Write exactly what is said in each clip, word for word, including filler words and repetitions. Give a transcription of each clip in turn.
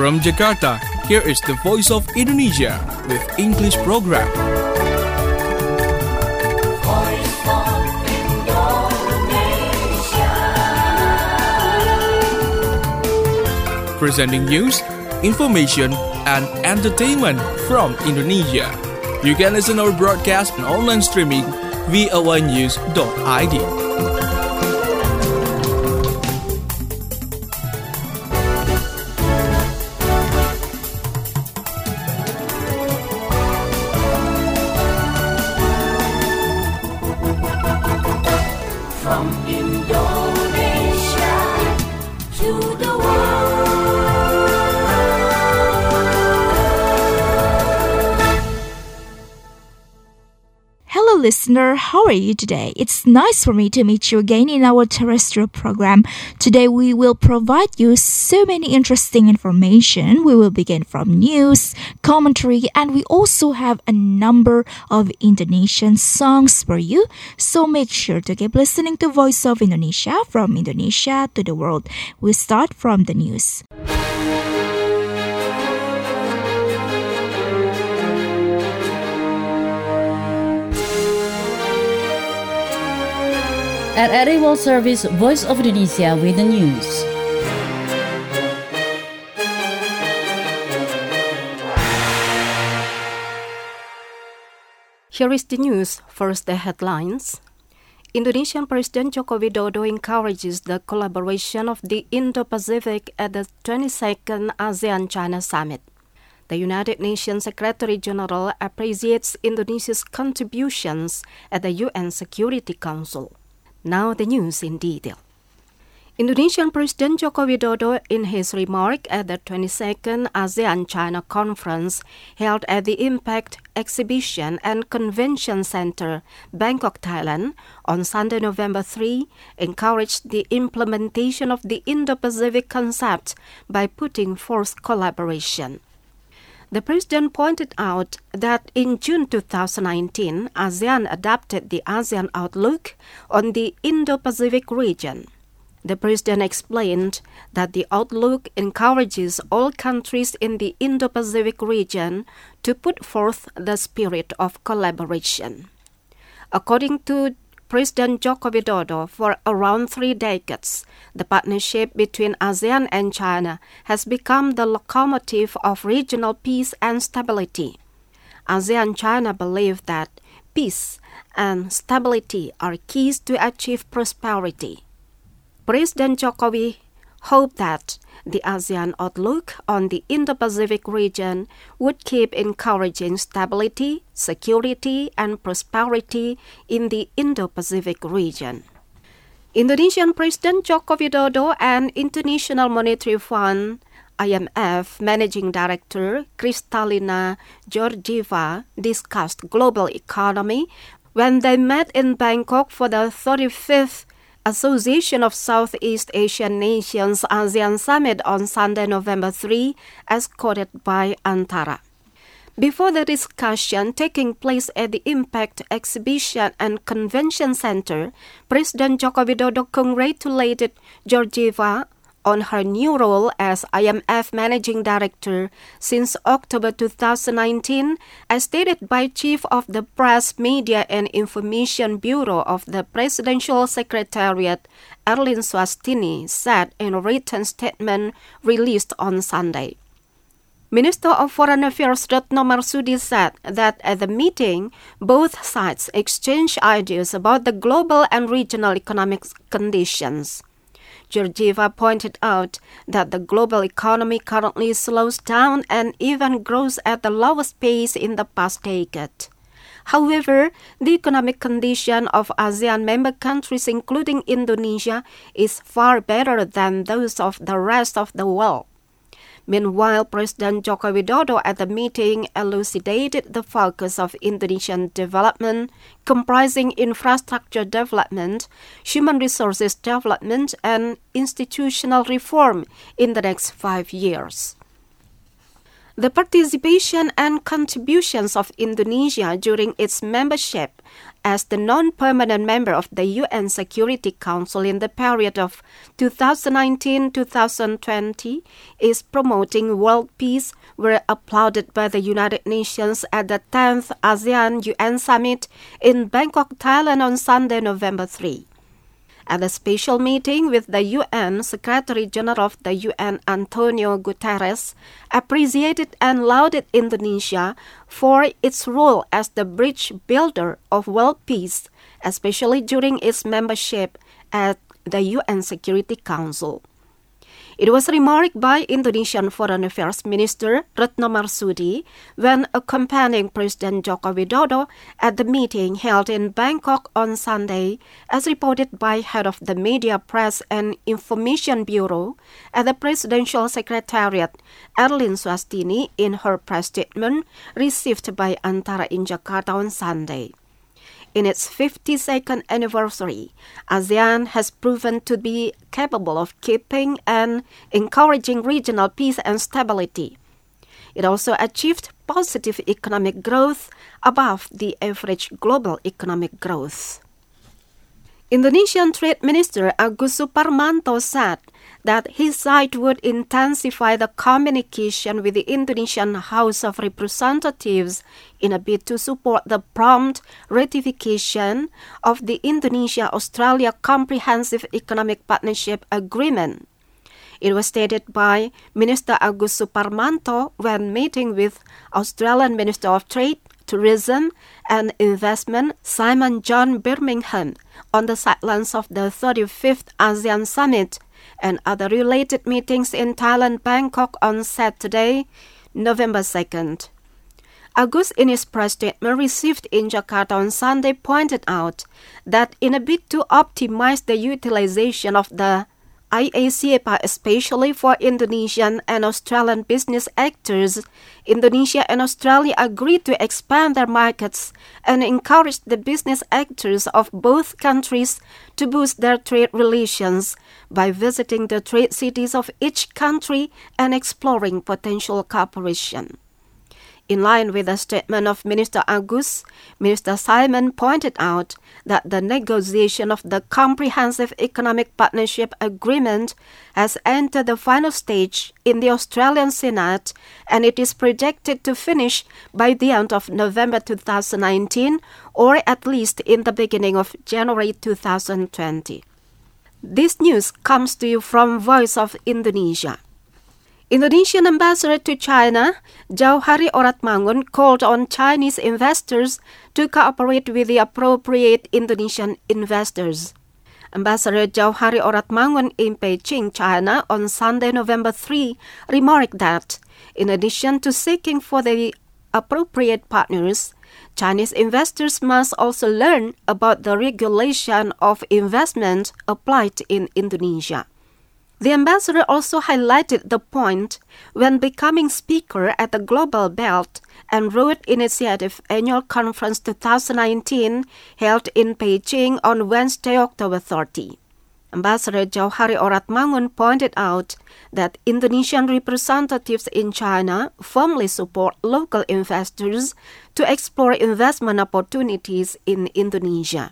From Jakarta, here is the Voice of Indonesia with English program. Voice of Indonesia. Presenting news, information, and entertainment from Indonesia. You can listen our broadcast and online streaming v o a news dot i d. From Indonesia to the world. Hello listener, how are you today? It's nice for me to meet you again in our terrestrial program. Today we will provide you so many interesting information. We will begin from news, commentary, and we also have a number of Indonesian songs for you. So make sure to keep listening to Voice of Indonesia from Indonesia to the world. We start from the news. At R A World Service, Voice of Indonesia with the news. Here is the news. First, the headlines. Indonesian President Joko Widodo encourages the collaboration of the Indo-Pacific at the twenty-second ASEAN-China Summit. The United Nations Secretary General appreciates Indonesia's contributions at the U N Security Council. Now the news in detail. Indonesian President Joko Widodo, in his remark at the twenty-second ASEAN-China Conference held at the Impact Exhibition and Convention Center, Bangkok, Thailand, on Sunday, November third, encouraged the implementation of the Indo-Pacific concept by putting forth collaboration. The President pointed out that in June twenty nineteen, ASEAN adopted the ASEAN Outlook on the Indo-Pacific region. The President explained that the Outlook encourages all countries in the Indo-Pacific region to put forth the spirit of collaboration. According to President Joko Widodo, for around three decades, the partnership between ASEAN and China has become the locomotive of regional peace and stability. ASEAN and China believe that peace and stability are keys to achieve prosperity. President Jokowi hoped that the ASEAN Outlook on the Indo-Pacific region would keep encouraging stability, security, and prosperity in the Indo-Pacific region. Indonesian President Joko Widodo and International Monetary Fund I M F Managing Director Kristalina Georgieva discussed global economy when they met in Bangkok for the thirty-fifth Association of Southeast Asian Nations ASEAN Summit on Sunday, November third, as quoted by Antara. Before the discussion taking place at the Impact Exhibition and Convention Center, President Joko Widodo congratulated Georgieva on her new role as I M F Managing Director since October twenty nineteen, as stated by Chief of the Press, Media and Information Bureau of the Presidential Secretariat, Erlin Swastini, said in a written statement released on Sunday. Minister of Foreign Affairs Retno Marsudi said that at the meeting, both sides exchanged ideas about the global and regional economic conditions. Georgieva pointed out that the global economy currently slows down and even grows at the lowest pace in the past decade. However, the economic condition of ASEAN member countries, including Indonesia, is far better than those of the rest of the world. Meanwhile, President Joko Widodo at the meeting elucidated the focus of Indonesian development, comprising infrastructure development, human resources development, and institutional reform in the next five years. The participation and contributions of Indonesia during its membership as the non-permanent member of the U N Security Council in the period of two thousand nineteen to two thousand twenty, is promoting world peace were applauded by the United Nations at the tenth ASEAN U N Summit in Bangkok, Thailand on Sunday, November third. At a special meeting with the U N, Secretary General of the U N Antonio Guterres appreciated and lauded Indonesia for its role as the bridge builder of world peace, especially during its membership at the U N Security Council. It was remarked by Indonesian Foreign Affairs Minister Retno Marsudi when accompanying President Joko Widodo at the meeting held in Bangkok on Sunday, as reported by head of the Media, Press and Information Bureau at the Presidential Secretariat, Erlin Swastini, in her press statement received by Antara in Jakarta on Sunday. In its fifty-second anniversary, ASEAN has proven to be capable of keeping and encouraging regional peace and stability. It also achieved positive economic growth above the average global economic growth. Indonesian Trade Minister Agus Suparmanto said that his side would intensify the communication with the Indonesian House of Representatives in a bid to support the prompt ratification of the Indonesia-Australia Comprehensive Economic Partnership Agreement. It was stated by Minister Agus Suparmanto when meeting with Australian Minister of Trade, Tourism and Investment Simon John Birmingham on the sidelines of the thirty-fifth ASEAN Summit and other related meetings in Thailand, Bangkok on Saturday, November second. Agus, in his press statement received in Jakarta on Sunday, pointed out that in a bid to optimize the utilization of the I A C E P A, especially for Indonesian and Australian business actors, Indonesia and Australia agreed to expand their markets and encourage the business actors of both countries to boost their trade relations by visiting the trade cities of each country and exploring potential cooperation. In line with the statement of Minister Agus, Minister Simon pointed out that the negotiation of the Comprehensive Economic Partnership Agreement has entered the final stage in the Australian Senate, and it is projected to finish by the end of November two thousand nineteen or at least in the beginning of January two thousand twenty. This news comes to you from Voice of Indonesia. Indonesian ambassador to China, Jauhari Oratmangun, called on Chinese investors to cooperate with the appropriate Indonesian investors. Ambassador Jauhari Oratmangun in Beijing, China, on Sunday, November third, remarked that, in addition to seeking for the appropriate partners, Chinese investors must also learn about the regulation of investment applied in Indonesia. The ambassador also highlighted the point when becoming speaker at the Global Belt and Road Initiative Annual Conference twenty nineteen held in Beijing on Wednesday, October thirtieth. Ambassador Jauhari Oratmangun pointed out that Indonesian representatives in China firmly support local investors to explore investment opportunities in Indonesia.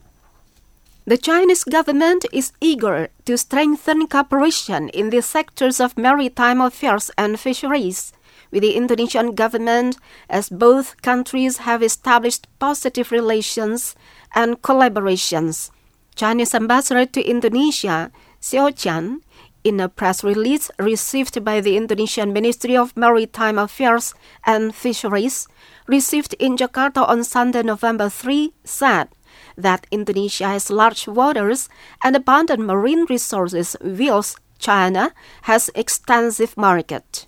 The Chinese government is eager to strengthen cooperation in the sectors of maritime affairs and fisheries with the Indonesian government, as both countries have established positive relations and collaborations. Chinese ambassador to Indonesia, Xiao Jian, in a press release received by the Indonesian Ministry of Maritime Affairs and Fisheries, received in Jakarta on Sunday, November third, said that Indonesia has large waters and abundant marine resources, whilst China has extensive market.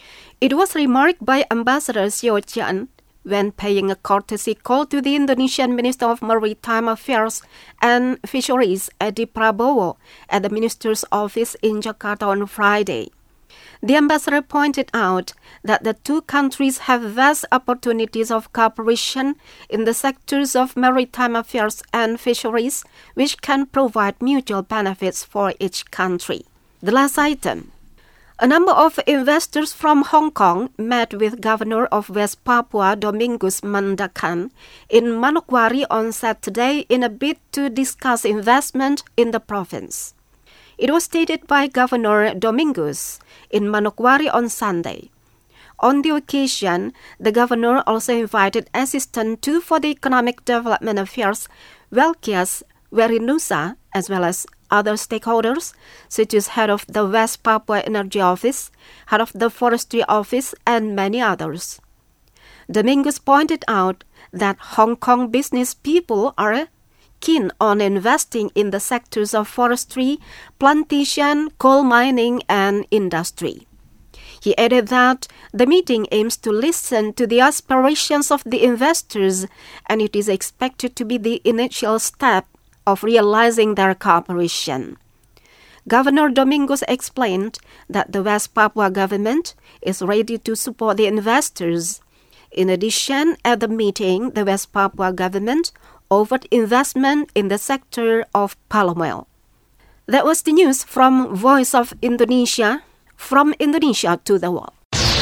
It was remarked by Ambassador Xiao Jian when paying a courtesy call to the Indonesian Minister of Maritime Affairs and Fisheries, Edi Prabowo, at the Minister's office in Jakarta on Friday. The ambassador pointed out that the two countries have vast opportunities of cooperation in the sectors of maritime affairs and fisheries, which can provide mutual benefits for each country. The last item. A number of investors from Hong Kong met with Governor of West Papua Domingos Mandakan in Manokwari on Saturday in a bid to discuss investment in the province. It was stated by Governor Domingos in Manokwari on Sunday. On the occasion, the governor also invited Assistant to for the Economic Development Affairs, Welkias Werinusa, as well as other stakeholders, such as head of the West Papua Energy Office, head of the Forestry Office, and many others. Domingos pointed out that Hong Kong business people are keen on investing in the sectors of forestry, plantation, coal mining, and industry. He added that the meeting aims to listen to the aspirations of the investors, and it is expected to be the initial step of realizing their cooperation. Governor Domingos explained that the West Papua government is ready to support the investors. In addition, at the meeting, the West Papua government offered investment in the sector of palm oil. That was the news from Voice of Indonesia, from Indonesia to the world.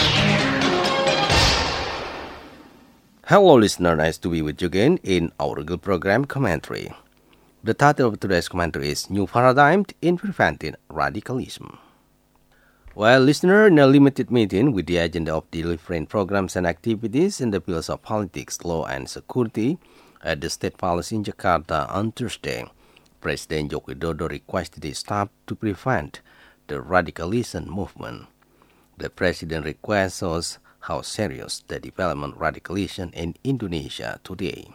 Hello listener, nice to be with you again in our regular program Commentary. The title of today's commentary is New Paradigm in Preventing Radicalism. Well, listener, in a limited meeting with the agenda of delivering programs and activities in the fields of politics, law, and security at the State Palace in Jakarta on Thursday, President Joko Widodo requested a stop to prevent the radicalism movement. The President request shows how serious the development of radicalism in Indonesia today.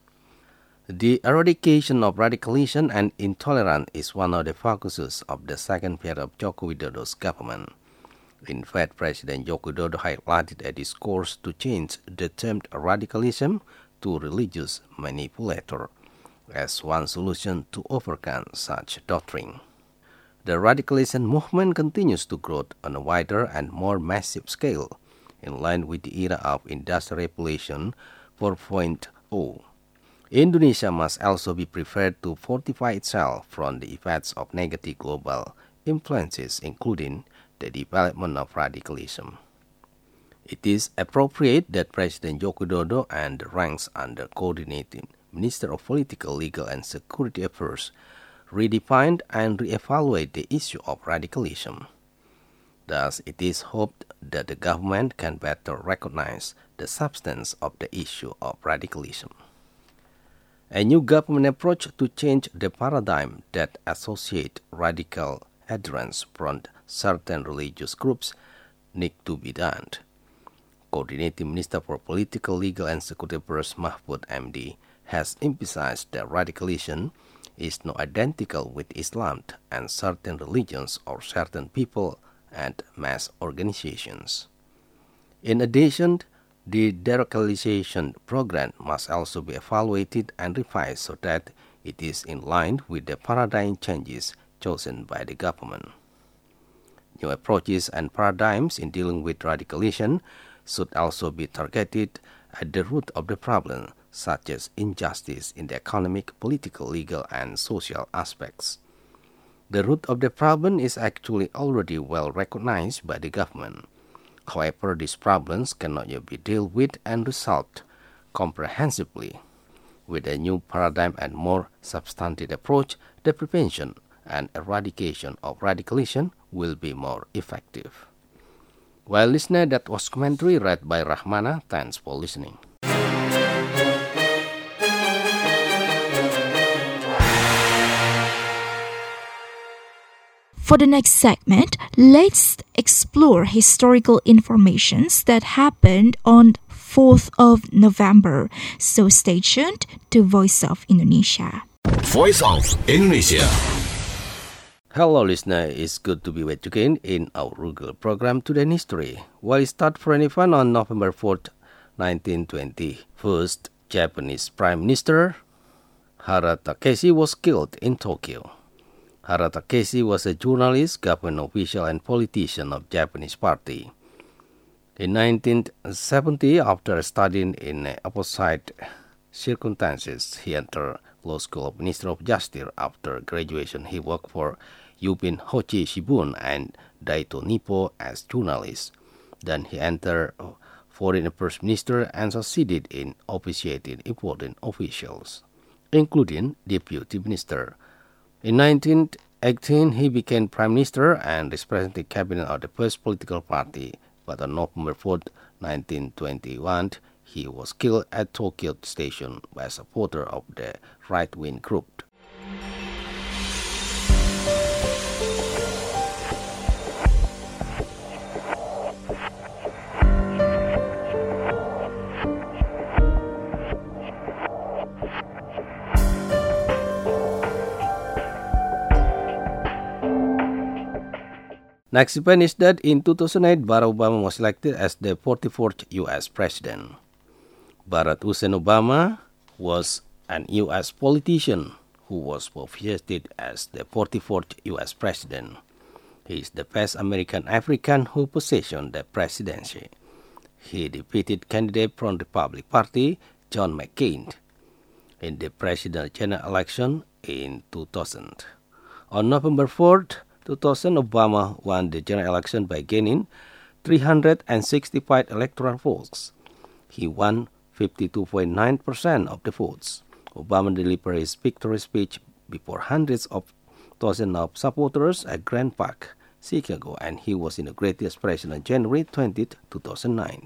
The eradication of radicalism and intolerance is one of the focuses of the second period of Joko Widodo's government. In fact, President Joko Widodo highlighted a discourse to change the term radicalism to religious manipulator as one solution to overcome such doctrine. The radicalism movement continues to grow on a wider and more massive scale, in line with the era of Industrial Revolution four point oh. Indonesia must also be prepared to fortify itself from the effects of negative global influences, including the development of radicalism. It is appropriate that President Joko Widodo and the ranks under coordinating Minister of Political, Legal, and Security Affairs redefine and re-evaluate the issue of radicalism. Thus, it is hoped that the government can better recognize the substance of the issue of radicalism. A new government approach to change the paradigm that associate radical adherence from certain religious groups need to be done. Coordinating Minister for Political, Legal, and Security Affairs Mahfud M D has emphasized that radicalism is not identical with Islam and certain religions or certain people and mass organizations. In addition, the de-radicalization program must also be evaluated and revised so that it is in line with the paradigm changes chosen by the government. New approaches and paradigms in dealing with radicalism should also be targeted at the root of the problem, such as injustice in the economic, political, legal, and social aspects. The root of the problem is actually already well recognized by the government. However, these problems cannot yet be dealt with and resolved comprehensively. With a new paradigm and more substantive approach, the prevention and eradication of radicalism will be more effective. Well, listener, that was commentary read by Rahmana. Thanks for listening. For the next segment, let's explore historical informations that happened on fourth of November. So stay tuned to Voice of Indonesia. Voice of Indonesia. Hello listener, it's good to be with you again in our regular program Today in History. Well, it started for any fun on November fourth, nineteen twenty. First, Japanese Prime Minister Hara Takeshi was killed in Tokyo. Hara Takeshi was a journalist, government official, and politician of Japanese Party. In nineteen seventy, after studying in opposite circumstances, he entered law school of Ministry of Justice. After graduation, he worked for Yupin Hochi Shibun and Daito Nippo as journalists. Then he entered Foreign Affairs Minister and succeeded in officiating important officials, including Deputy Minister. In nineteen eighteen, he became Prime Minister and represented cabinet of the first political party, but on November fourth, nineteen twenty-one, he was killed at Tokyo Station by a supporter of the right-wing group. Next event is that in two thousand eight, Barack Obama was elected as the forty-fourth U S President. Barack Hussein Obama was an U S politician who was officiated as the forty-fourth U S President. He is the first American African who possessed the presidency. He defeated candidate from the Republican Party, John McCain, in the presidential general election in two thousand. On November fourth, two thousand, Obama won the general election by gaining three hundred sixty-five electoral votes. He won fifty-two point nine percent of the votes. Obama delivered his victory speech before hundreds of thousands of supporters at Grand Park, Chicago, and he was inaugurated as president on January twentieth, two thousand nine.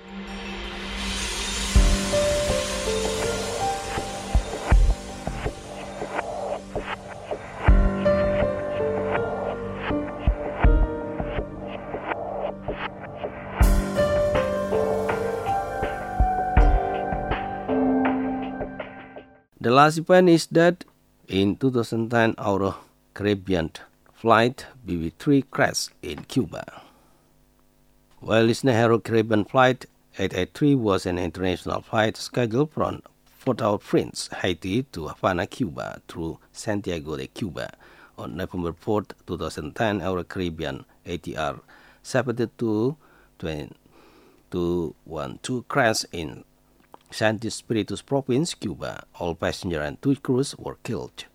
The last event is that in two thousand ten, our Caribbean flight B B three crashed in Cuba. While listener Aero Caribbean flight eight eighty-three was an international flight scheduled from Port-au-Prince, Haiti to Havana, Cuba through Santiago de Cuba. On November fourth, two thousand ten, our Caribbean A T R seventy-two two one two crashed in Santi Spiritus Province, Cuba. All passengers and two crews were killed.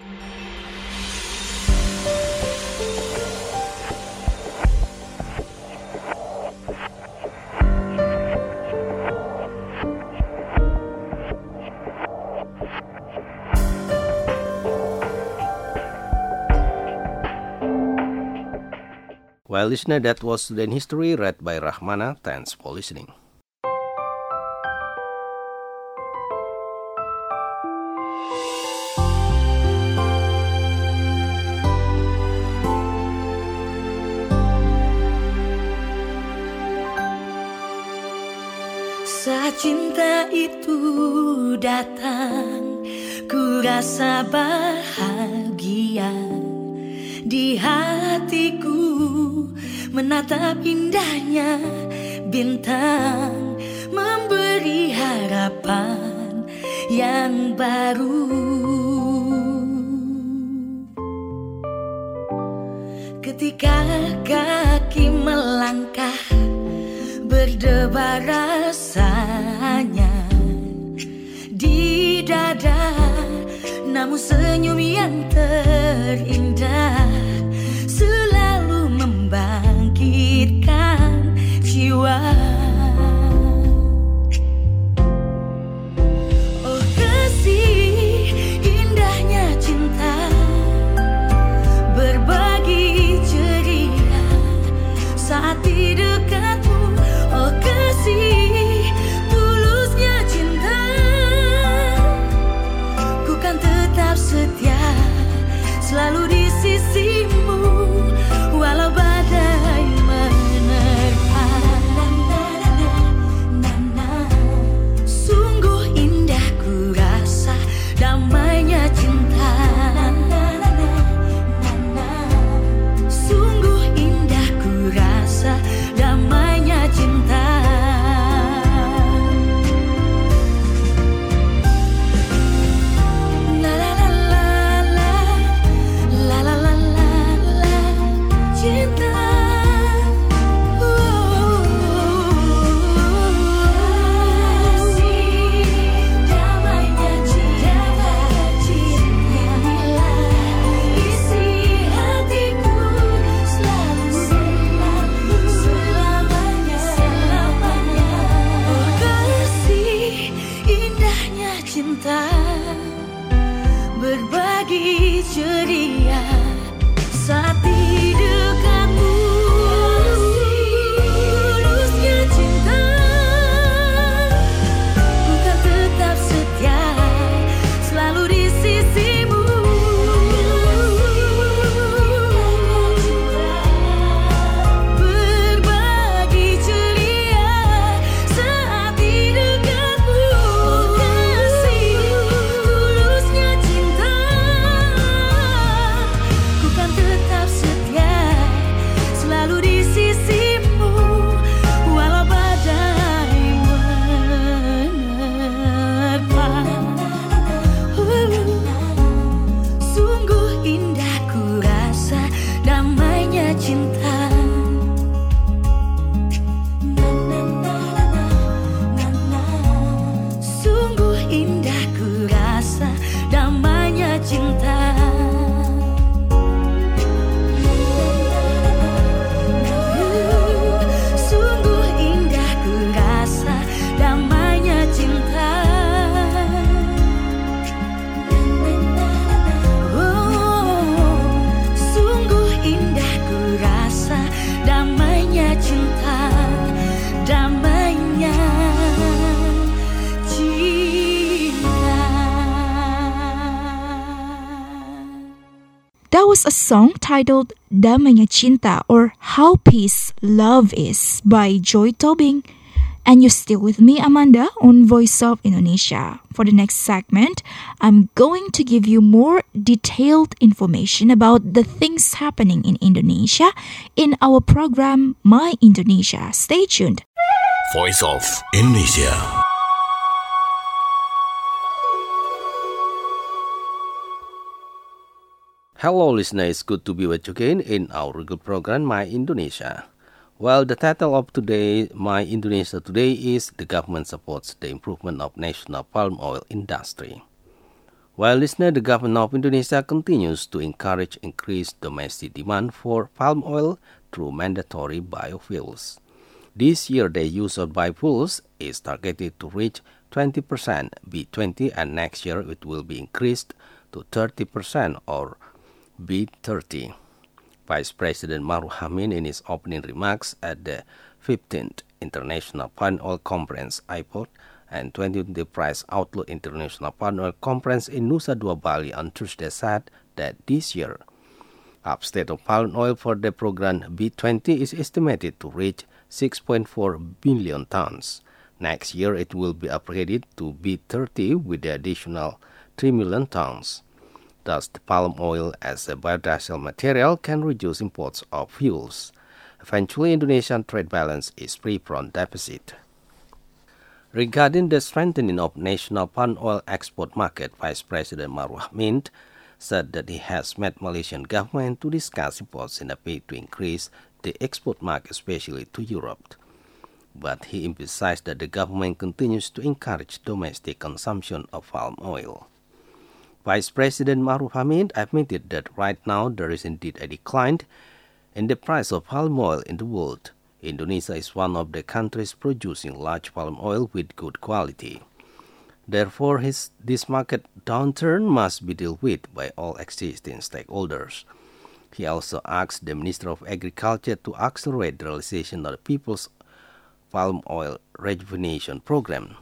Well, listener, that was Today in History read by Rahmana. Thanks for listening. Saat cinta itu datang, ku rasa bahagia di hatiku, menatap indahnya bintang, memberi harapan yang baru. Ketika kaki melangkah, berdebar rasanya di dada, namun senyum yang terindah selalu membangkitkan jiwa. Oh kasih, indahnya cinta, berbagi ceria saat di dekatmu. Oh kasih, tulusnya cinta, ku kan tetap setia selalu di sisi ceria saat di dekatmu. Tulusnya cinta, bukan tetap setia selalu di sisimu. Berbagi ceria saat di dekatmu. Oh kasih, tulusnya cinta, ku kan tetap setia selalu di sisimu, walau badai menerpa. Sungguh indah ku rasa damainya cinta. Sungguh indah ku rasa damainya cinta. Sungguh indah ku rasa damainya cinta. Oh, sungguh indah ku rasa damainya cinta. Damainya cinta. That was a song titled Damainya Cinta, or How Peace Love Is by Joy Tobing. And you're still with me, Amanda, on Voice of Indonesia. For the next segment, I'm going to give you more detailed information about the things happening in Indonesia in our program My Indonesia. Stay tuned. Voice of Indonesia. Hello listeners, good to be with you again in our regular program My Indonesia. Well, the title of today, My Indonesia Today, is The Government Supports the Improvement of National Palm Oil Industry. Well, listener, the government of Indonesia continues to encourage increased domestic demand for palm oil through mandatory biofuels. This year, the use of biofuels is targeted to reach twenty percent B twenty, and next year it will be increased to thirty percent or B thirty. Vice President Maruf Amin, in his opening remarks at the fifteenth International Palm Oil Conference I P O D and twentieth Enterprise Outlook International Palm Oil Conference in Nusa Dua, Bali on Tuesday, said that this year, uptake of palm oil for the program B twenty is estimated to reach six point four billion tons. Next year, it will be upgraded to B thirty with the additional three million tons. Thus, the palm oil as a biodiesel material can reduce imports of fuels. Eventually, Indonesian trade balance is free from deficit. Regarding the strengthening of national palm oil export market, Vice President Maruf Amin said that he has met Malaysian government to discuss imports in a bid to increase the export market, especially to Europe. But he emphasized that the government continues to encourage domestic consumption of palm oil. Vice President Maruf Amin admitted that right now there is indeed a decline in the price of palm oil in the world. Indonesia is one of the countries producing large palm oil with good quality. Therefore, his, this market downturn must be dealt with by all existing stakeholders. He also asked the Minister of Agriculture to accelerate the realization of the People's Palm Oil Rejuvenation Program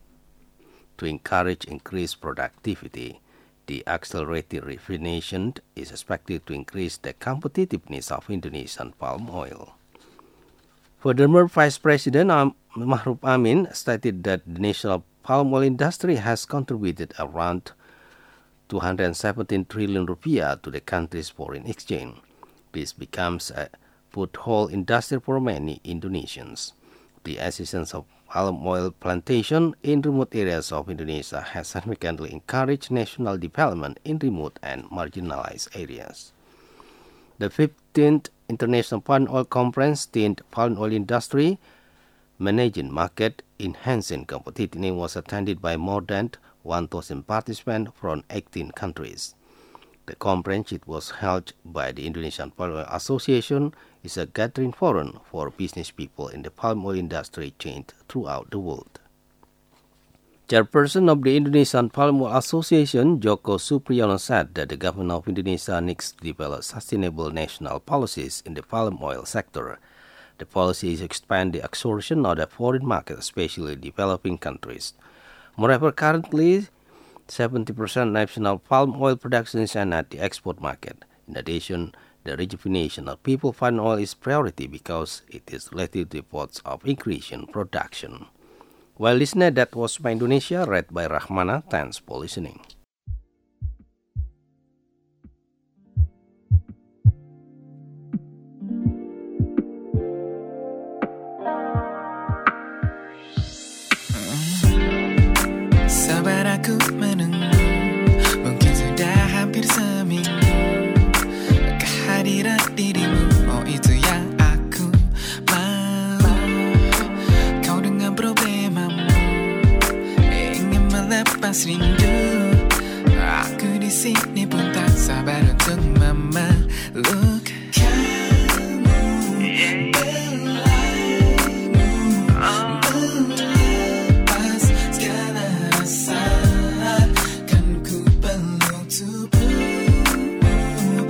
to encourage increased productivity. The accelerated rejuvenation is expected to increase the competitiveness of Indonesian palm oil. Furthermore, Vice President Maruf Amin stated that the national palm oil industry has contributed around two hundred seventeen trillion rupiah to the country's foreign exchange. This becomes a foothold industry for many Indonesians. The existence of palm oil plantation in remote areas of Indonesia has significantly encouraged national development in remote and marginalized areas. The fifteenth International Palm Oil Conference themed Palm Oil Industry Managing Market Enhancing Competitiveness was attended by more than one thousand participants from eighteen countries. The conference, which was held by the Indonesian Palm Oil Association, is a gathering forum for business people in the palm oil industry chain throughout the world. Chairperson of the Indonesian Palm Oil Association, Joko Supriyono, said that the government of Indonesia needs to develop sustainable national policies in the palm oil sector. The policy is to expand the absorption of the foreign market, especially developing countries. Moreover, currently, seventy percent national palm oil production is at the export market. In addition, the rejuvenation of people palm oil is priority because it is related to reports of increase in production. Well, listener, that was My Indonesia, read by Rahmana. Thanks for listening. Sabar aku menunggu, mungkin sudah hampir seminggu. Kehadiran dirimu, oh itu yang aku mau. Kau dengan problemamu, ingin melepas rindu. Aku di sini pun tak sabar untuk memeluk kamu. Berlepas segala rasa, kan ku peluk tubuhmu.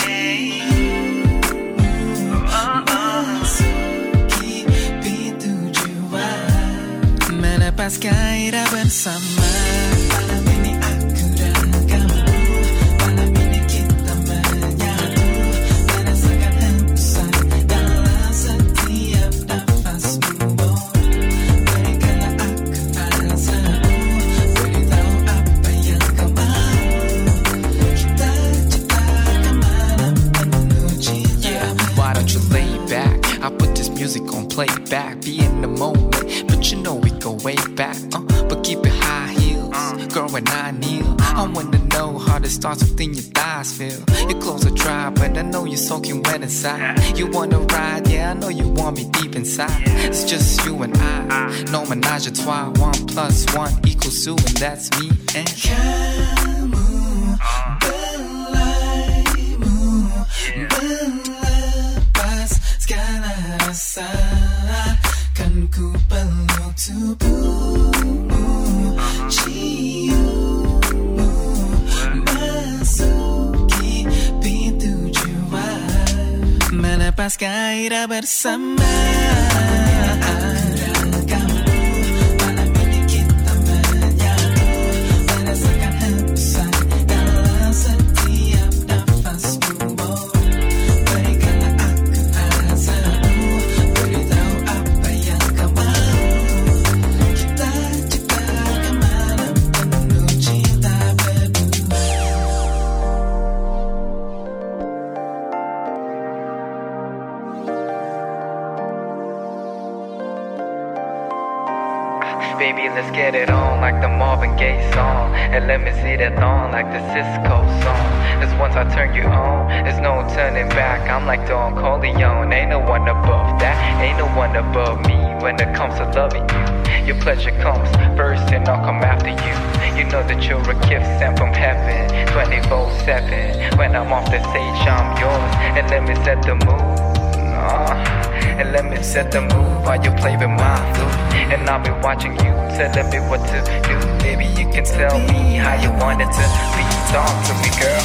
Masuki pintu jiwa, melepas gairah bersama. Malam ini aku dan kamu, malam ini kita menyatu, merasakan hembusan dalam setiap nafasmu. Berikanlah aku rasamu, beritahu apa yang kau mau. Kita ciptakan malam penuh cinta. Yeah, why don't you lay back? I put this music on playback, be in the moment, but you know we go way back. Uh, but keep it high heels, girl, when I kneel, I wanna know how this starts within your thighs feel. Your clothes are dry, but I know you're soaking wet inside. You wanna ride, yeah, I know you want me deep inside. It's just you and I, no menage a trois. One plus one equals two, and that's me and Kamu belaimu, berlepas segala rasa, kan ku peluk tubuhmu, ciummu, masuki pintu jiwa, melepas gairah bersama. Baby, let's get it on like the Marvin Gaye song, and let me see that on like the Cisco song. Cause once I turn you on, there's no turning back. I'm like Don Corleone, ain't no one above that, ain't no one above me when it comes to loving you. Your pleasure comes first and I'll come after you. You know that you're a gift sent from heaven, twenty-four seven. When I'm off the stage, I'm yours, and let me set the mood. Uh, and let me set the mood while you play with my flute. And I'll be watching you, telling me what to do. Maybe you can tell me how you want it to be. Talk to me, girl.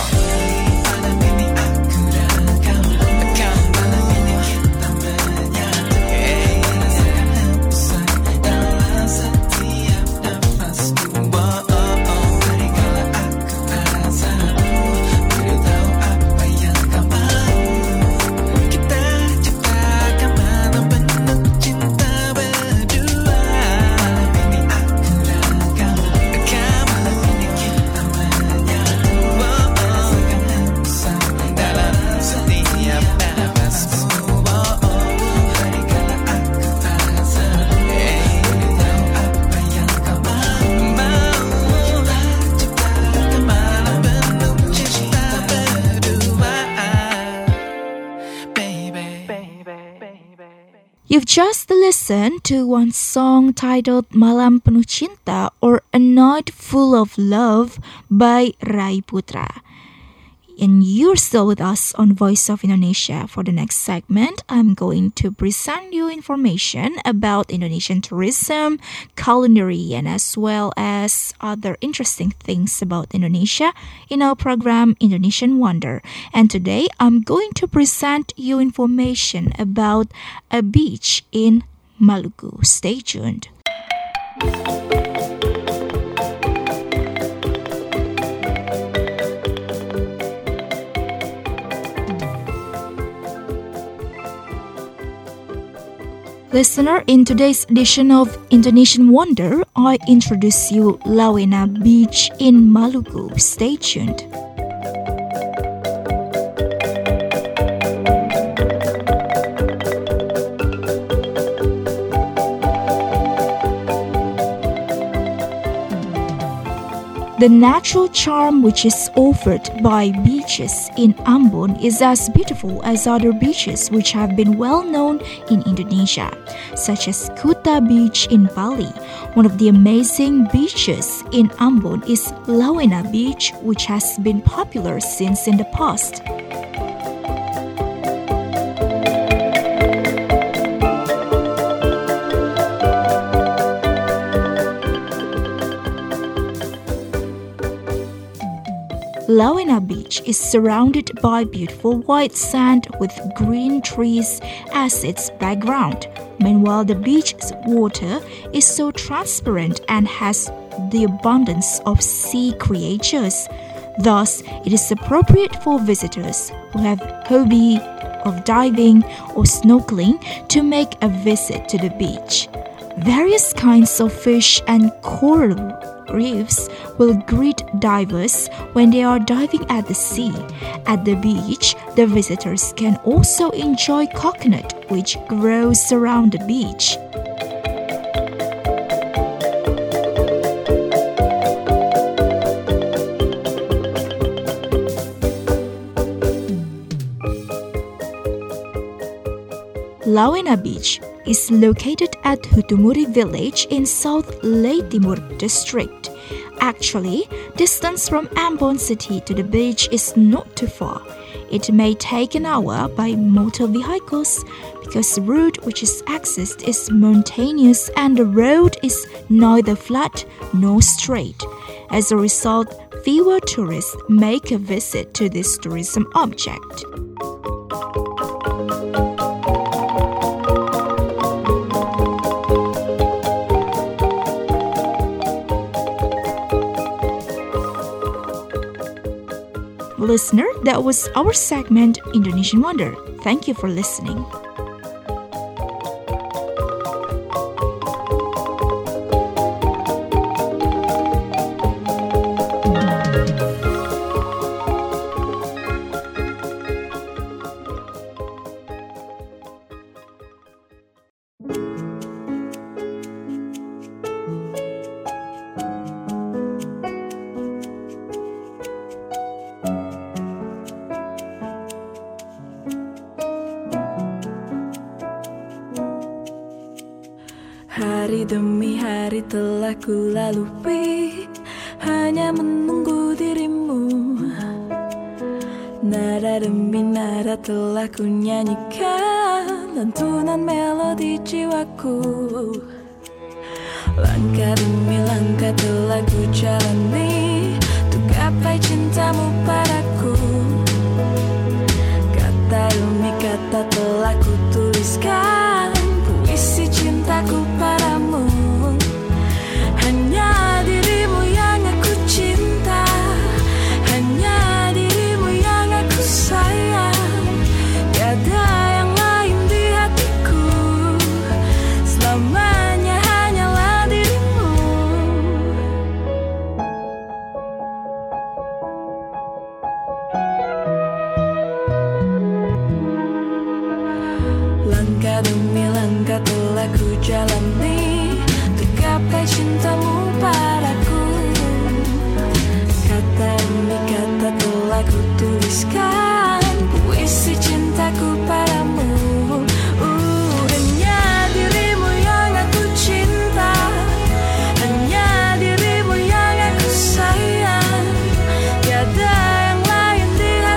You've just listened to one song titled Malam Penuh Cinta or A Night Full of Love by Rai Putra. And you're still with us on Voice of Indonesia. For the next segment, I'm going to present you information about Indonesian tourism, culinary, and as well as other interesting things about Indonesia in our program Indonesian Wonder. And today, I'm going to present you information about a beach in Maluku. Stay tuned. Listener, in today's edition of Indonesian Wonder, I introduce you Lawena Beach in Maluku. Stay tuned. The natural charm which is offered by beaches in Ambon is as beautiful as other beaches which have been well known in Indonesia, such as Kuta Beach in Bali. One of the amazing beaches in Ambon is Lawena Beach, which has been popular since in the past. Lawena Beach is surrounded by beautiful white sand with green trees as its background. Meanwhile, the beach's water is so transparent and has the abundance of sea creatures. Thus, it is appropriate for visitors who have hobby of diving or snorkeling to make a visit to the beach. Various kinds of fish and coral reefs will greet divers when they are diving at the sea. At the beach, the visitors can also enjoy coconut, which grows around the beach. Lawena Beach is located at Hutumuri village in South Leyte Timur district. Actually, distance from Ambon city to the beach is not too far. It may take an hour by motor vehicles because the route which is accessed is mountainous and the road is neither flat nor straight. As a result, fewer tourists make a visit to this tourism object. Listener, that was our segment Indonesian Wonder. Thank you for listening. Hari demi hari telah ku lalui, hanya menunggu dirimu. Nada demi nada telah ku nyanyikan lantunan melodi jiwaku. Langkah demi langkah telah ku jalani untuk gapai cintamu padaku. Kata demi kata telah ku tuliskan puisi cintaku padamu. Hanya dirimu yang aku cinta, hanya dirimu yang aku sayang. Tiada yang lain di hatiku, selamanya hanyalah dirimu. Langkah demi langkah telah ku jalani untuk gapai cintamu padaku. Kata demi kata telah ku tuliskan puisi cintaku padamu. uh, Hanya dirimu yang aku cinta, hanya dirimu yang aku sayang. Tiada yang lain di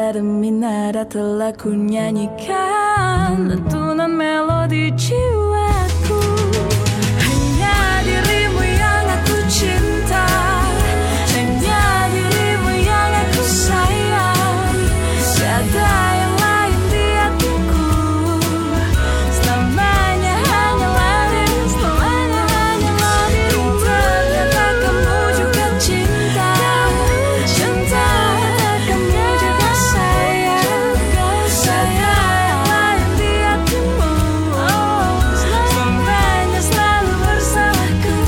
demi nada telah ku nyanyikan lantunan melodi jiwaku. Hanya dirimu yang aku cinta, hanya dirimu yang aku sayang. Tiada yang lain di hatiku, selamanya hanyalah dirimu, selamanya hanyalah dirimu. Ternyata kamu juga cinta, cinta kamu juga sayang. Tiada yang lain di hatimu, selamanya selalu bersamaku.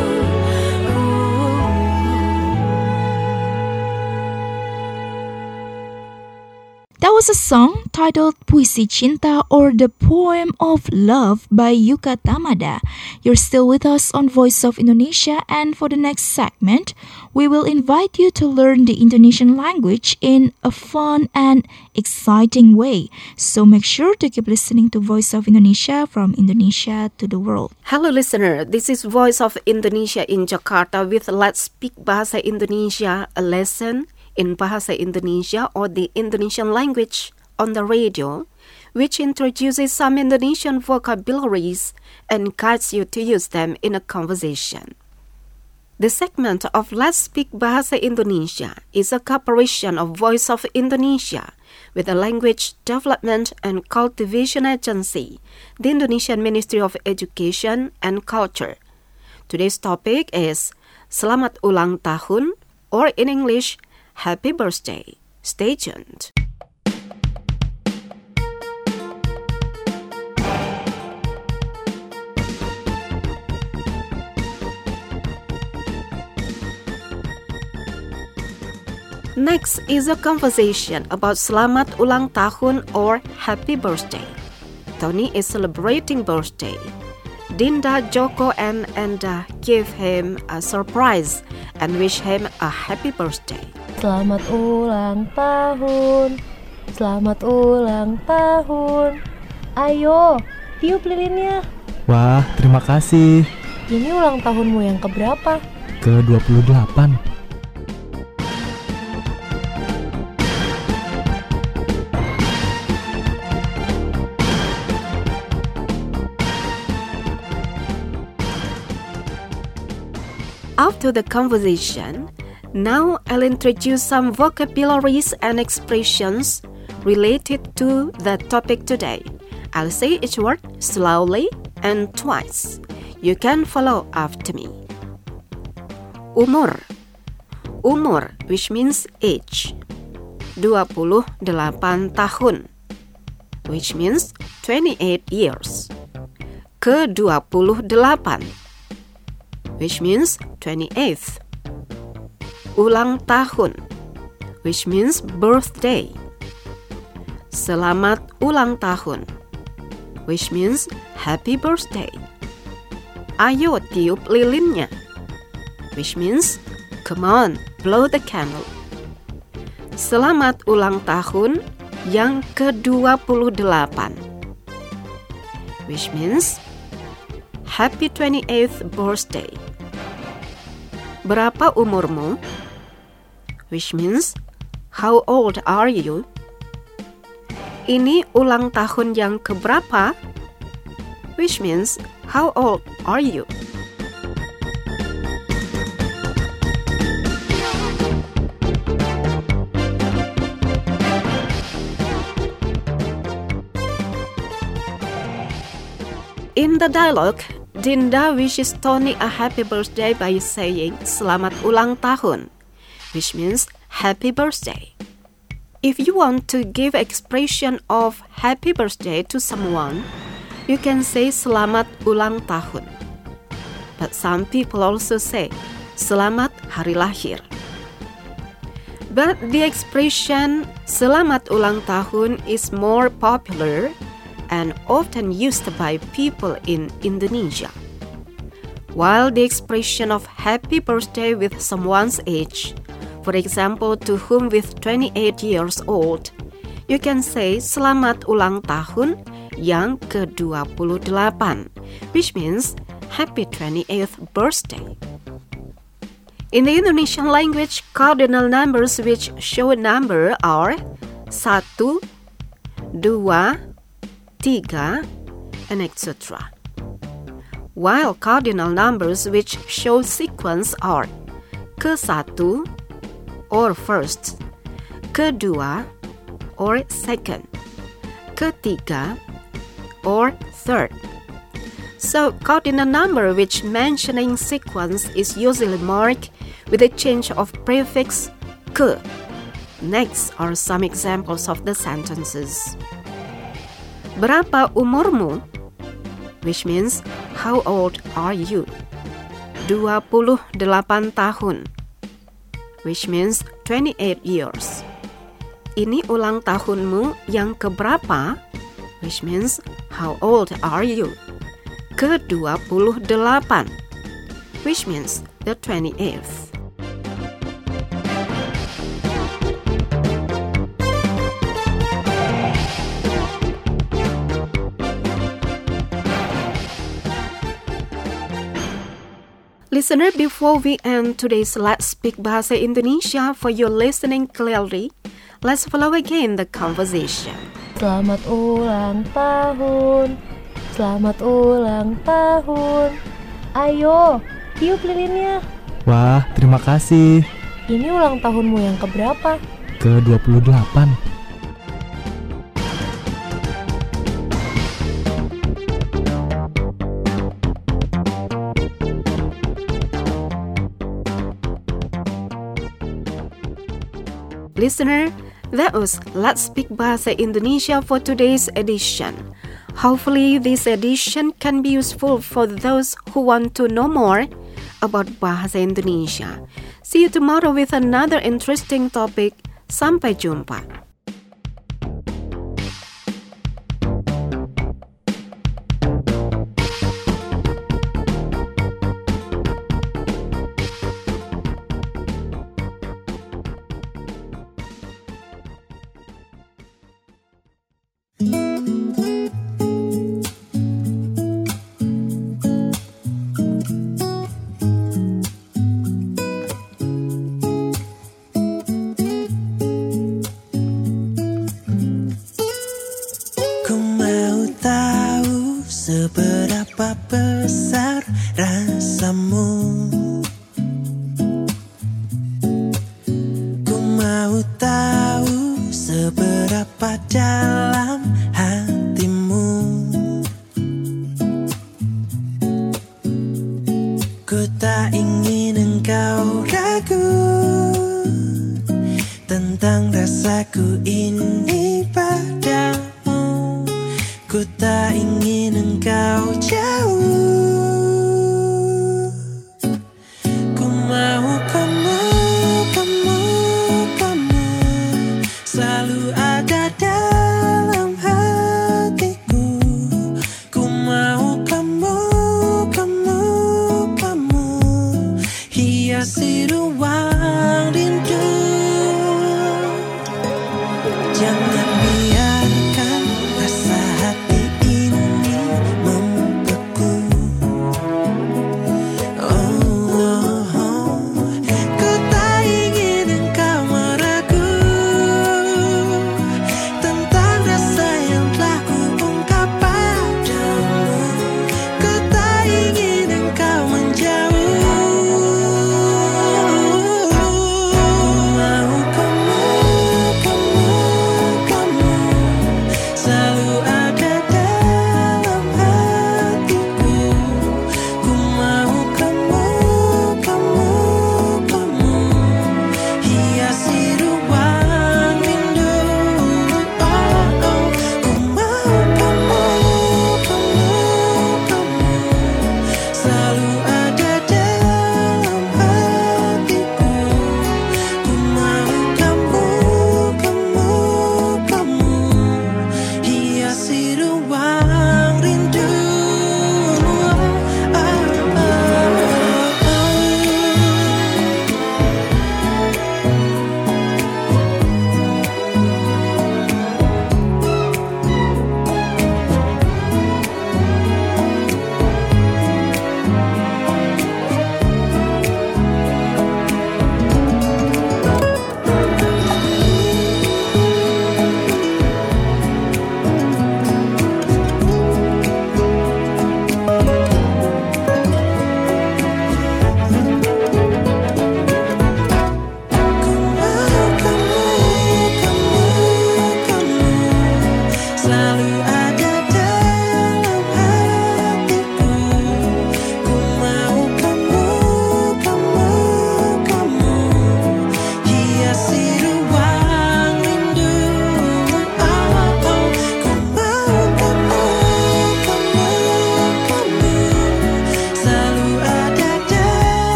That was a song titled Puisi Cinta or The Poem of Love by Yuka Tamada. You're still with us on Voice of Indonesia, and for the next segment, we will invite you to learn the Indonesian language in a fun and exciting way. So make sure to keep listening to Voice of Indonesia from Indonesia to the world. Hello listener, this is Voice of Indonesia in Jakarta with Let's Speak Bahasa Indonesia, a lesson in Bahasa Indonesia or the Indonesian language on the radio, which introduces some Indonesian vocabularies and guides you to use them in a conversation. The segment of Let's Speak Bahasa Indonesia is a cooperation of Voice of Indonesia with the Language Development and Cultivation Agency, the Indonesian Ministry of Education and Culture. Today's topic is Selamat Ulang Tahun, or in English, Happy Birthday. Stay tuned. Next is a conversation about Selamat Ulang Tahun or Happy Birthday. Tony is celebrating birthday. Dinda, Joko, and Enda give him a surprise and wish him a happy birthday. Selamat ulang tahun, selamat ulang tahun. Ayo, tiup lilinnya. Wah, terima kasih. Ini ulang tahunmu yang keberapa? ke dua puluh delapan. After the conversation, now I'll introduce some vocabularies and expressions related to the topic today. I'll say each word slowly and twice. You can follow after me. Umur. Umur, which means age. dua puluh delapan tahun, which means twenty-eight years. ke dua puluh delapan, which means twenty-eighth. Ulang tahun, which means birthday. Selamat ulang tahun, which means happy birthday. Ayo tiup lilinnya, which means come on, blow the candle. Selamat ulang tahun yang ke dua puluh delapan, which means happy twenty-eighth birthday. Berapa umurmu? Which means how old are you? Ini ulang tahun yang keberapa? Which means how old are you? In the dialogue, Dinda wishes Tony a happy birthday by saying Selamat ulang tahun, which means happy birthday. If you want to give expression of happy birthday to someone, you can say Selamat ulang tahun. But some people also say Selamat hari lahir. But the expression Selamat ulang tahun is more popular and often used by people in Indonesia. While the expression of happy birthday with someone's age, for example, to whom with twenty-eight years old, you can say Selamat ulang tahun yang ke dua puluh delapan, which means happy twenty-eighth birthday. In the Indonesian language, cardinal numbers which show a number are satu, dua, tiga, and et cetera. While cardinal numbers which show sequence are ke satu or first, kedua or second, ketiga or third. So cardinal number which mentioning sequence is usually marked with a change of prefix ke. Next are some examples of the sentences. Berapa umurmu? Which means, how old are you? dua puluh delapan tahun. Which means, twenty-eight years. Ini ulang tahunmu yang keberapa? Which means, how old are you? ke dua puluh delapan. Which means, the twenty-eighth. Listener, before we end today's Let's Speak Bahasa Indonesia for your listening clearly, let's follow again the conversation. Selamat ulang tahun, selamat ulang tahun. Ayo, tiup lilinnya. Wah, terima kasih. Ini ulang tahunmu yang keberapa? ke dua puluh delapan. Listener, that was Let's Speak Bahasa Indonesia for today's edition. Hopefully, this edition can be useful for those who want to know more about Bahasa Indonesia. See you tomorrow with another interesting topic. Sampai jumpa. Seberapa besar rasamu? Ku mau tahu seberapa dalam hatimu. Ku tak ingin engkau ragu tentang rasaku ini padamu. Ku tak ingin engkau jauh. Ku mau kamu, kamu, kamu selalu ada dalam hatiku. Ku mau kamu, kamu, kamu hiasi ruang rindu. Jangan biarkan rasa hati ini membeku. Oh, oh, oh. Ku tak ingin engkau meragu tentang rasa yang telah ku ungkap padamu. Ku tak ingin engkau menjauh.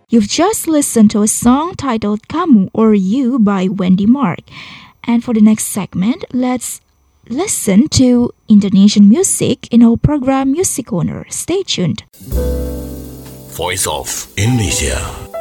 You've just listened to a song titled Kamu or You by Wendy Mark. And for the next segment, let's listen to Indonesian music in our program Music Corner. Stay tuned. Voice of Indonesia.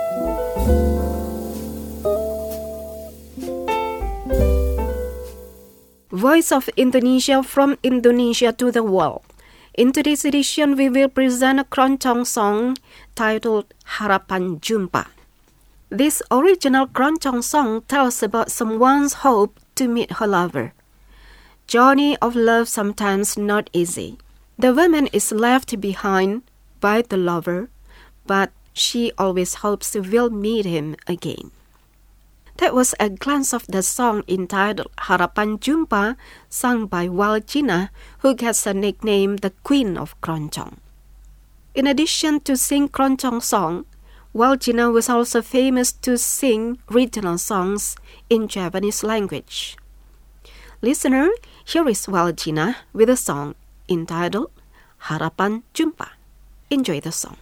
Voice of Indonesia from Indonesia to the world. In today's edition, we will present a keroncong song titled Harapan Jumpa. This original keroncong song tells about someone's hope to meet her lover. Journey of love sometimes not easy. The woman is left behind by the lover, but she always hopes to will meet him again. That was a glance of the song entitled Harapan Jumpa, sung by Waldjina, who gets a nickname the Queen of Keroncong. In addition to sing keroncong song, Waldjina was also famous to sing regional songs in Japanese language. Listener, here is Waldjina with a song entitled Harapan Jumpa. Enjoy the song.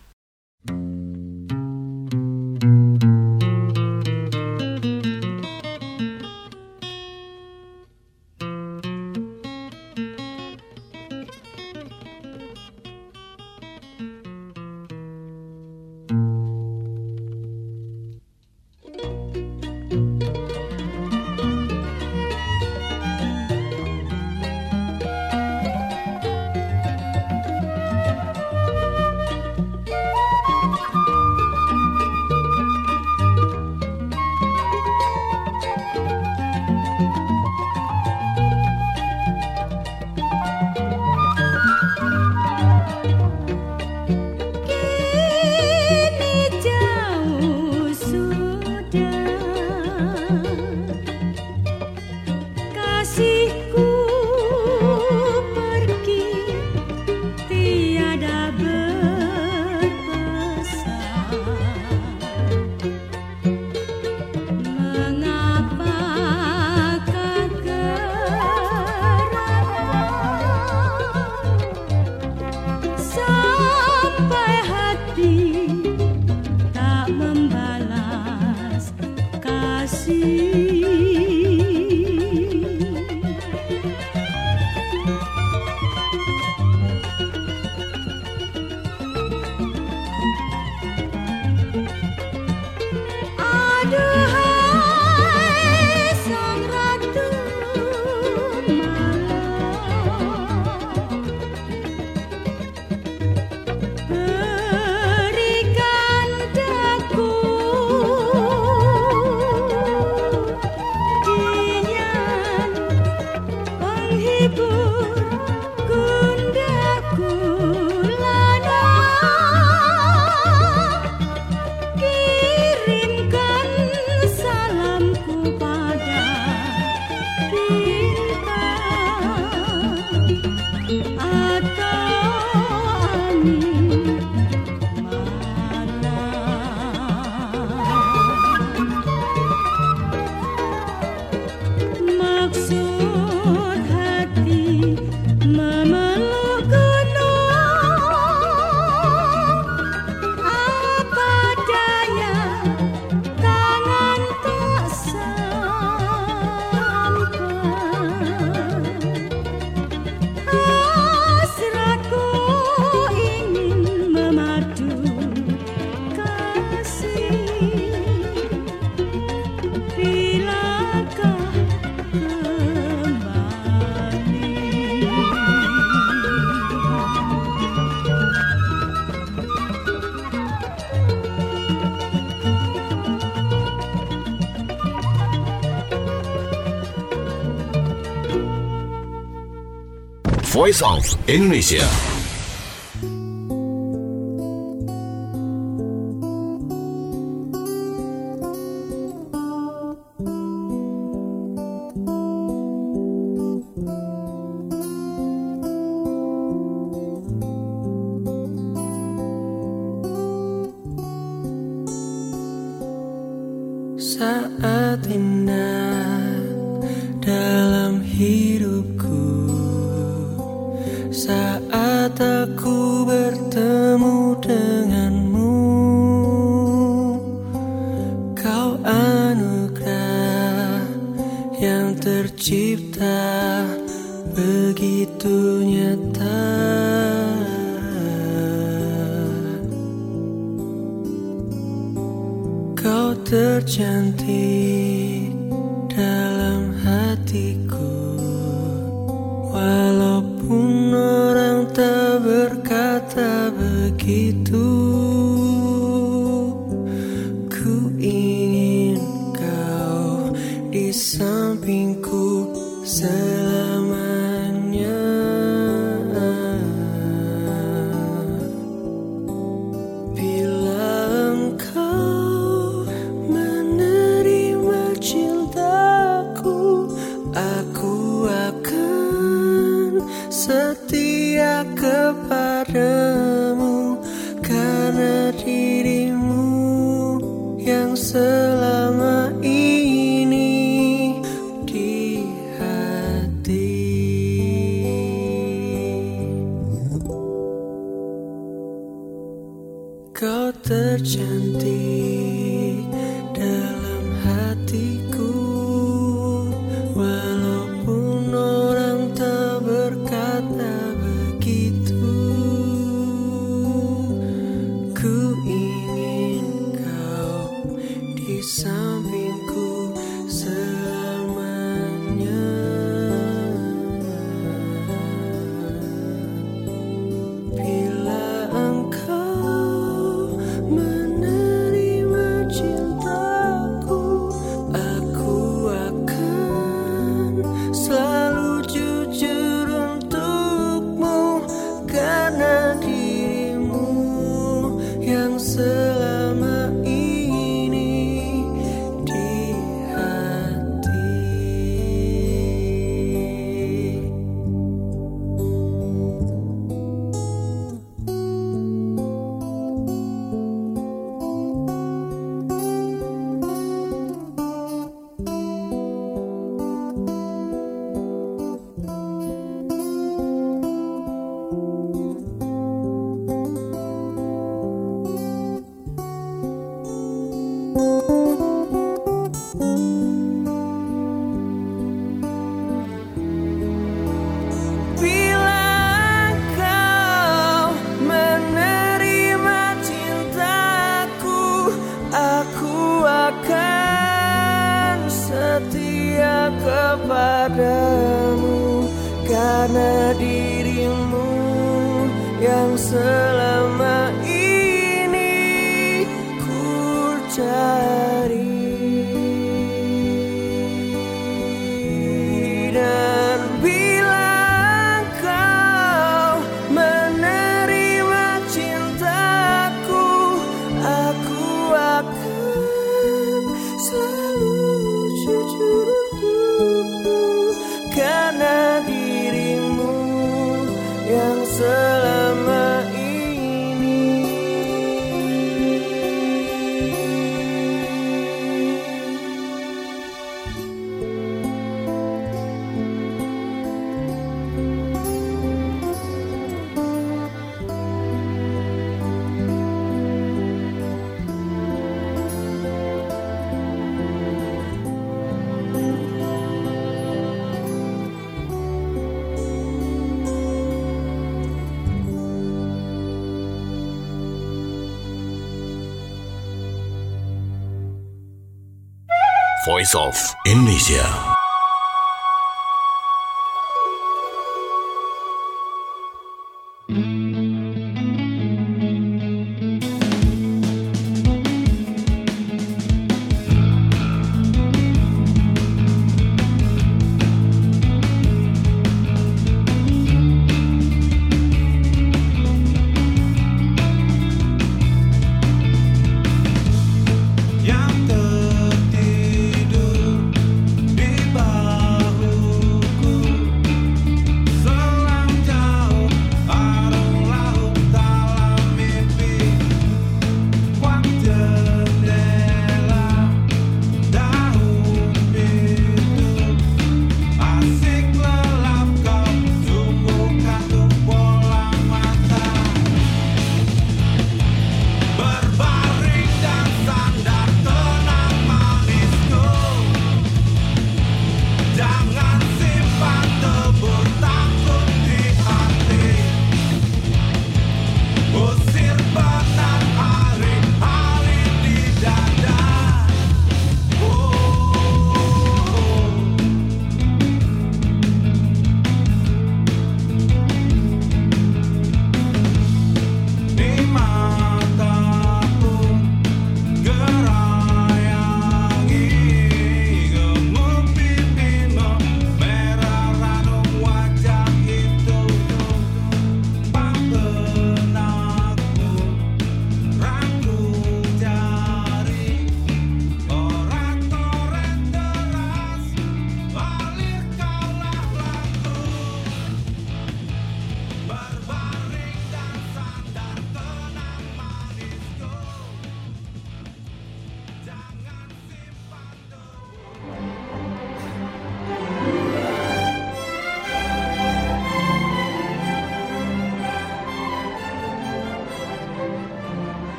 Voice of Indonesia. Saat indah dalam hidupku, saat aku bertemu denganmu, tercantik dalam hatiku, walaupun orang tak berkata begitu. Ku ingin kau di sampingku selamanya. Bila engkau menerima cintaku, aku akan setia kepadamu, karena dirimu yang selama ini di hati. Kau tercantik dalam hatiku, walaupun orang tak berkata begitu. Ku ingin kau di sampingku selamanya. Bila engkau menerima cintaku, aku akan selalu jujur untukmu, karena dirimu yang selama ini di hati. Bila kau menerima cintaku, aku akan setia kepadamu, karena dirimu yang selama ini ku cari. Dan bila kau menerima cintaku, aku akan selalu jujur untukmu, karena dirimu yang selama ini. Voice of Indonesia. Yang tertidur di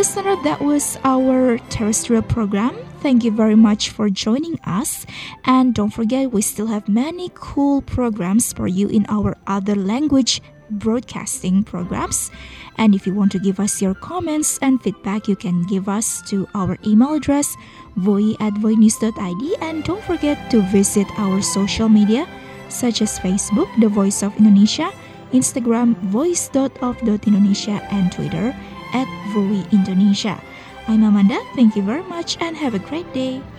Listener, that was our terrestrial program. Thank you very much for joining us. And don't forget, we still have many cool programs for you in our other language broadcasting programs. And if you want to give us your comments and feedback, you can give us to our email address voi at voinews dot I D. And don't forget to visit our social media such as Facebook, The Voice of Indonesia, Instagram, voice dot of dot indonesia, and Twitter at Voi Indonesia. I'm Amanda. Thank you very much and have a great day.